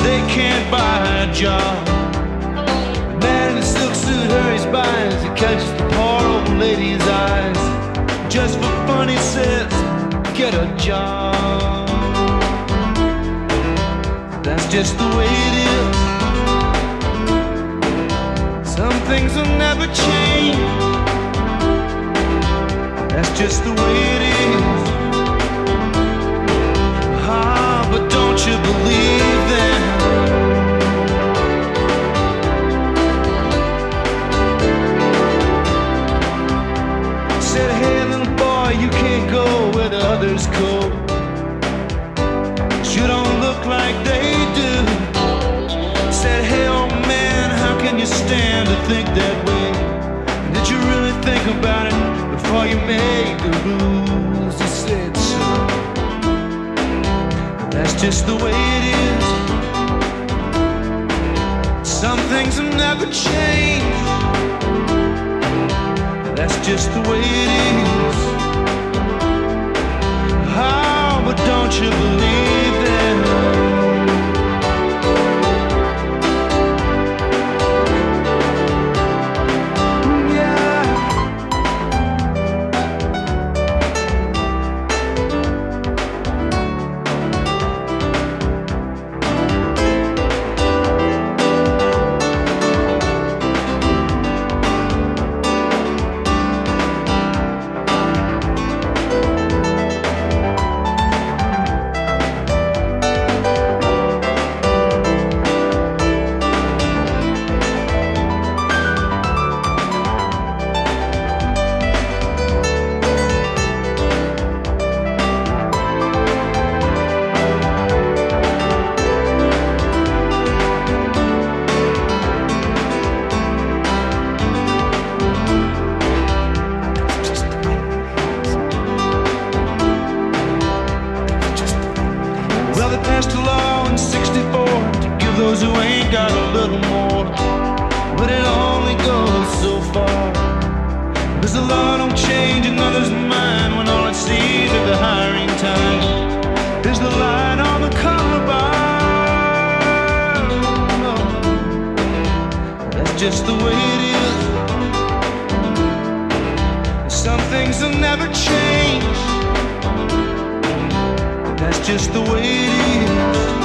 they can't buy a job. The man in the silk suit hurries by as he catches the poor old lady's eyes. Just for fun, he says, get a job. That's just the way it is. Some things will never change. That's just the way it is. Ah, but don't you believe them? Said, hey little boy, you can't go where the others go. You don't look like they do. Said, hey old man, how can you stand to think that way? Did you really think about it before you made the rules? He said, son, that's just the way it is. Some things will never change. That's just the way it is. Oh, but don't you believe them? They passed a law in '64 to give those who ain't got a little more, but it only goes so far. Cause the law don't change another's mind when all it sees at the hiring time is the line on the color bar. That's just the way it is. Some things will never change. That's just the way it is.